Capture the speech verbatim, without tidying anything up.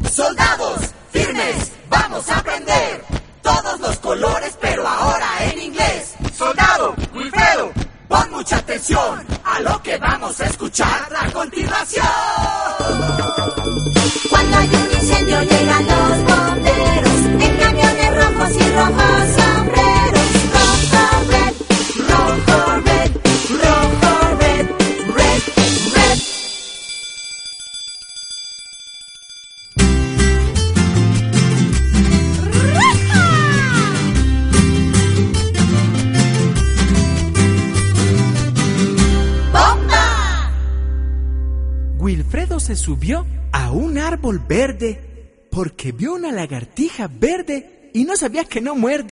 Soldados, firmes, vamos a aprender todos los colores, pero ahora en inglés. Soldado, Wilfredo, pon mucha atención a lo que vamos a escuchar a continuación. Cuando hay un incendio llegan los bomberos en camiones rojos y rojos sombreros. Rojo, red, rojo, red, rojo, red, red, red. ¡Bomba! Wilfredo se subió a un árbol verde porque vio una lagartija verde y no sabía que no muerde.